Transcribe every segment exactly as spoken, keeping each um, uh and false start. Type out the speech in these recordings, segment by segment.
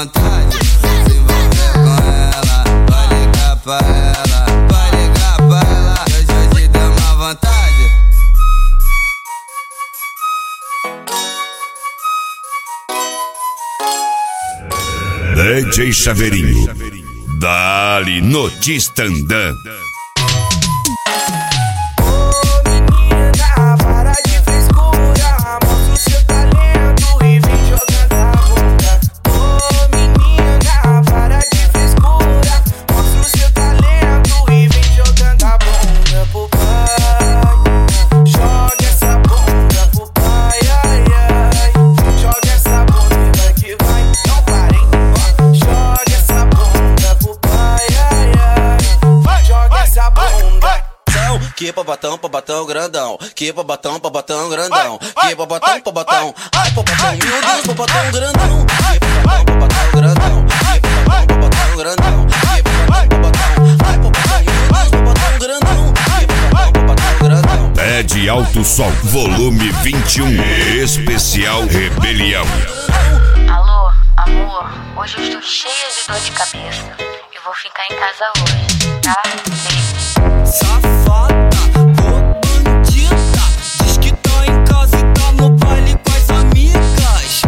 vontade. Se envolver com ela, vai ligar pra ela, vai ligar pra ela, que hoje hoje deu uma vontade. D J Chaveirinho, dali no Distandã. Que pra batão, pra batão grandão. Que pra batão, pra batão grandão. Que pra batão, pra batão. Ai, pra batão, meu Deus, pra batão grandão. Que pra batão, pra batão grandão. Que pra batão, pra batão grandão. Que pra batão, pra batão. Ai, pra batão, meu Deus, pra batão grandão. Que pra batão, pra batão grandão. Pede Alto Som, volume vinte e um, especial Rebelião. Alô, amor, hoje eu estou cheia de dor de cabeça. Eu vou ficar em casa hoje, tá? Beijo. Safada, ô bandida, diz que tá em casa e tá no baile com as amigas.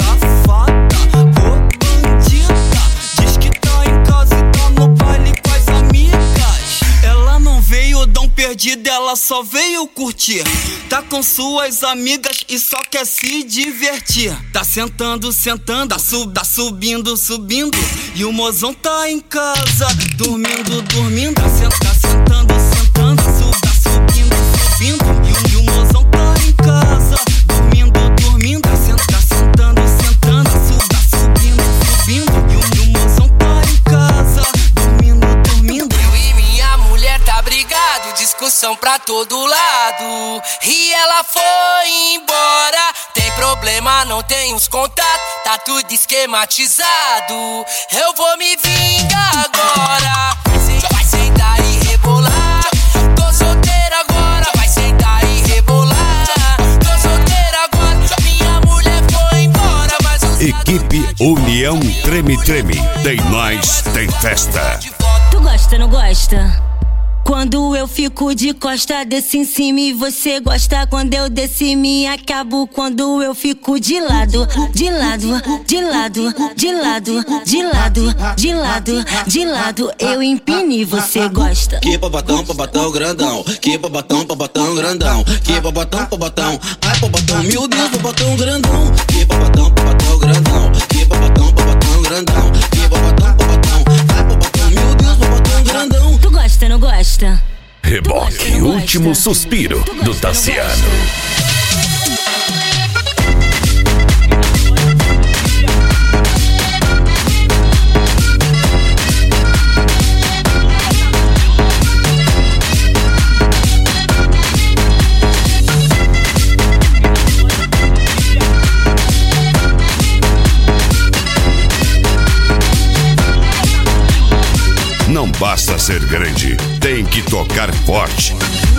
Safada, ô bandida, diz que tá em casa e tá no baile com as amigas. Ela não veio dar um perdido, ela só veio curtir. Tá com suas amigas e só quer se divertir. Tá sentando, sentando, tá, sub, tá subindo, subindo. E o mozão tá em casa, dormindo, dormindo. Tá sentando, sentando, sentando, sub, tá subindo, subindo. E, e o mozão tá em casa, dormindo, dormindo. Tá sentando, sentando, sub, tá subindo, subindo. E o, e o mozão tá em casa, dormindo, dormindo. Eu e minha mulher tá brigado, discussão pra todo lado. E ela foi embora. Tem problema, não tem os contatos, tá tudo esquematizado. Eu vou me vingar agora. Vai sentar e rebolar. Tô solteira agora. Vai sentar e rebolar. Tô solteira agora. Minha mulher foi embora, mas os Equipe União Treme Treme. Tem nós, tem festa. Tu gosta, não gosta? Quando eu fico de costa, desço em cima e você gosta. Quando eu desço e me acabo. Quando eu fico de lado, de lado, de lado, de lado, de lado, de lado, de lado, eu empino e você gosta. Que pra batão, pra batão grandão. Que pra batão, pra batão grandão. Que pra batão, pra batão. Ai, pra batão, meu Deus, pra batão grandão. Que pra batão, pra batão grandão. Que pra batão, pra batão grandão. Que pra batão, pra batão. Ai, pra batão, meu Deus, pra batão grandão. Tu gosta, não gosta? Reboque, último suspiro do Tassiano. Não basta ser grande, tem que tocar forte.